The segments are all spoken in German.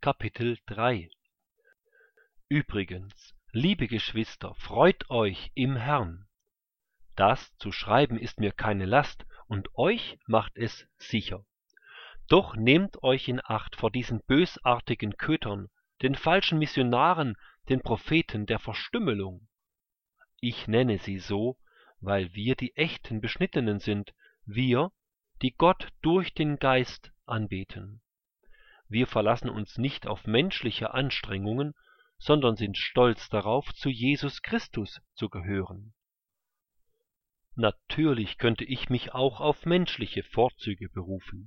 Kapitel 3. Übrigens, liebe Geschwister, freut euch im Herrn. Das zu schreiben ist mir keine Last, und euch macht es sicher. Doch nehmt euch in Acht vor diesen bösartigen Kötern, den falschen Missionaren, den Propheten der Verstümmelung. Ich nenne sie so, weil wir die echten Beschnittenen sind, wir, die Gott durch den Geist anbeten. Wir verlassen uns nicht auf menschliche Anstrengungen, sondern sind stolz darauf, zu Jesus Christus zu gehören. Natürlich könnte ich mich auch auf menschliche Vorzüge berufen.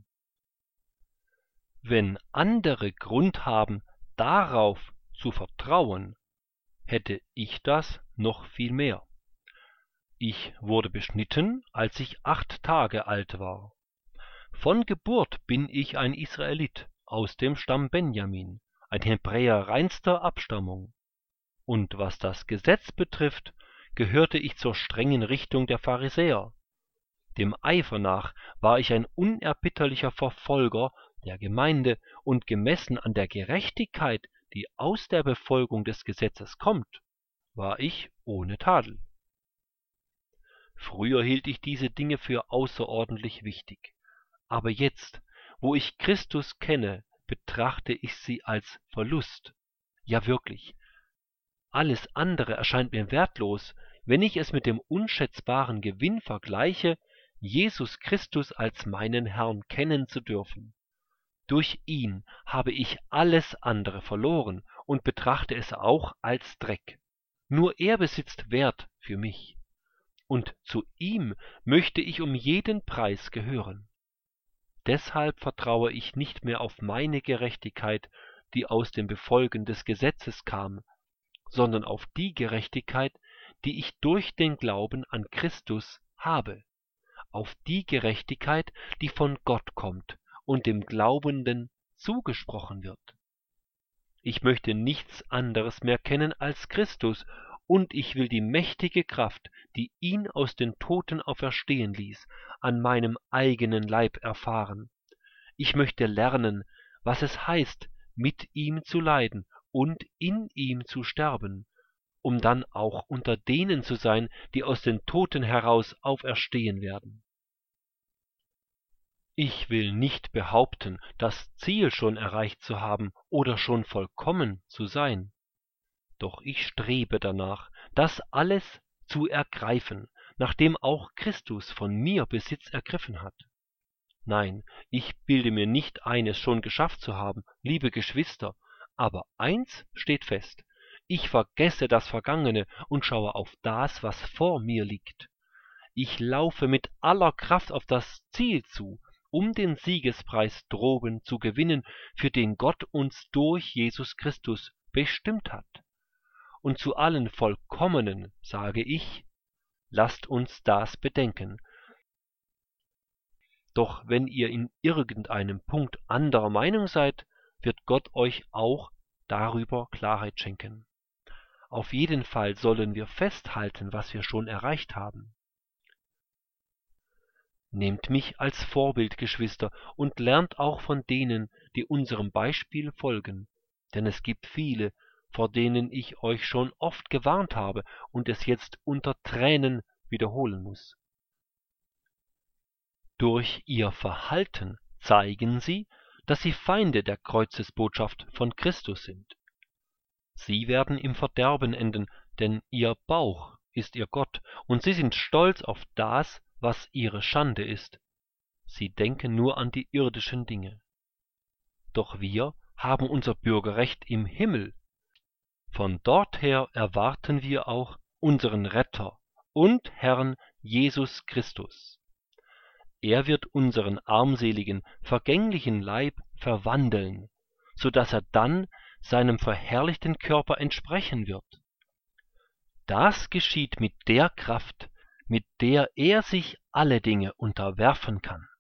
Wenn andere Grund haben, darauf zu vertrauen, hätte ich das noch viel mehr. Ich wurde beschnitten, als ich 8 Tage alt war. Von Geburt bin ich ein Israelit aus dem Stamm Benjamin, ein Hebräer reinster Abstammung. Und was das Gesetz betrifft, gehörte ich zur strengen Richtung der Pharisäer. Dem Eifer nach war ich ein unerbitterlicher Verfolger der Gemeinde, und gemessen an der Gerechtigkeit, die aus der Befolgung des Gesetzes kommt, war ich ohne Tadel. Früher hielt ich diese Dinge für außerordentlich wichtig, aber jetzt, wo ich Christus kenne, betrachte ich sie als Verlust. Ja wirklich, alles andere erscheint mir wertlos, wenn ich es mit dem unschätzbaren Gewinn vergleiche, Jesus Christus als meinen Herrn kennen zu dürfen. Durch ihn habe ich alles andere verloren und betrachte es auch als Dreck. Nur er besitzt Wert für mich. Und zu ihm möchte ich um jeden Preis gehören. Deshalb vertraue ich nicht mehr auf meine Gerechtigkeit, die aus dem Befolgen des Gesetzes kam, sondern auf die Gerechtigkeit, die ich durch den Glauben an Christus habe, auf die Gerechtigkeit, die von Gott kommt und dem Glaubenden zugesprochen wird. Ich möchte nichts anderes mehr kennen als Christus, und ich will die mächtige Kraft, die ihn aus den Toten auferstehen ließ, an meinem eigenen Leib erfahren. Ich möchte lernen, was es heißt, mit ihm zu leiden und in ihm zu sterben, um dann auch unter denen zu sein, die aus den Toten heraus auferstehen werden. Ich will nicht behaupten, das Ziel schon erreicht zu haben oder schon vollkommen zu sein. Doch ich strebe danach, das alles zu ergreifen, nachdem auch Christus von mir Besitz ergriffen hat. Nein, ich bilde mir nicht ein, es schon geschafft zu haben, liebe Geschwister, aber eins steht fest: Ich vergesse das Vergangene und schaue auf das, was vor mir liegt. Ich laufe mit aller Kraft auf das Ziel zu, um den Siegespreis droben zu gewinnen, für den Gott uns durch Jesus Christus bestimmt hat. Und zu allen Vollkommenen sage ich, lasst uns das bedenken. Doch wenn ihr in irgendeinem Punkt anderer Meinung seid, wird Gott euch auch darüber Klarheit schenken. Auf jeden Fall sollen wir festhalten, was wir schon erreicht haben. Nehmt mich als Vorbild, Geschwister, und lernt auch von denen, die unserem Beispiel folgen, denn es gibt viele, vor denen ich euch schon oft gewarnt habe und es jetzt unter Tränen wiederholen muss. Durch ihr Verhalten zeigen sie, dass sie Feinde der Kreuzesbotschaft von Christus sind. Sie werden im Verderben enden, denn ihr Bauch ist ihr Gott, und sie sind stolz auf das, was ihre Schande ist. Sie denken nur an die irdischen Dinge. Doch wir haben unser Bürgerrecht im Himmel. Von dort her erwarten wir auch unseren Retter und Herrn Jesus Christus. Er wird unseren armseligen, vergänglichen Leib verwandeln, so dass er dann seinem verherrlichten Körper entsprechen wird. Das geschieht mit der Kraft, mit der er sich alle Dinge unterwerfen kann.